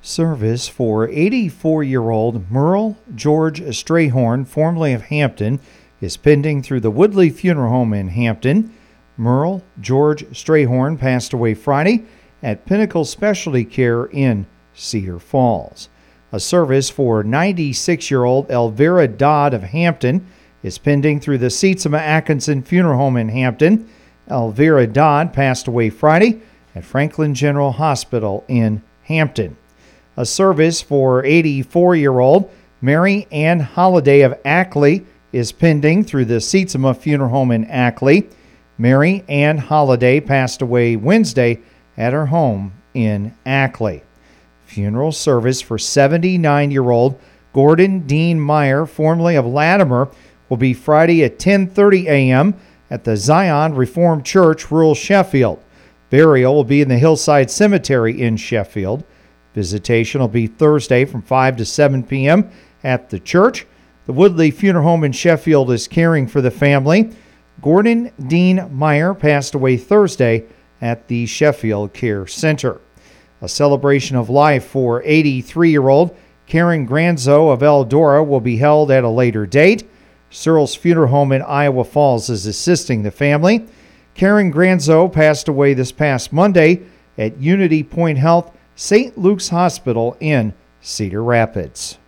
Service for 84-year-old Merle George Strayhorn, formerly of Hampton, is pending through the Woodley Funeral Home in Hampton. Merle George Strayhorn passed away Friday at Pinnacle Specialty Care in Cedar Falls. A service for 96-year-old Elvira Dodd of Hampton is pending through the Seetsema Atkinson Funeral Home in Hampton. Elvira Dodd passed away Friday at Franklin General Hospital in Hampton. A service for 84-year-old Mary Ann Holliday of Ackley is pending through the Seetsema Funeral Home in Ackley. Mary Ann Holliday passed away Wednesday at her home in Ackley. Funeral service for 79-year-old Gordon Dean Meyer, formerly of Latimer, will be Friday at 10:30 a.m. at the Zion Reformed Church, rural Sheffield. Burial will be in the Hillside Cemetery in Sheffield. Visitation will be Thursday from 5 to 7 p.m. at the church. The Woodley Funeral Home in Sheffield is caring for the family. Gordon Dean Meyer passed away Thursday at the Sheffield Care Center. A celebration of life for 83-year-old Karen Granzo of Eldora will be held at a later date. Searles Funeral Home in Iowa Falls is assisting the family. Karen Granzo passed away this past Monday at Unity Point Health St. Luke's Hospital in Cedar Rapids.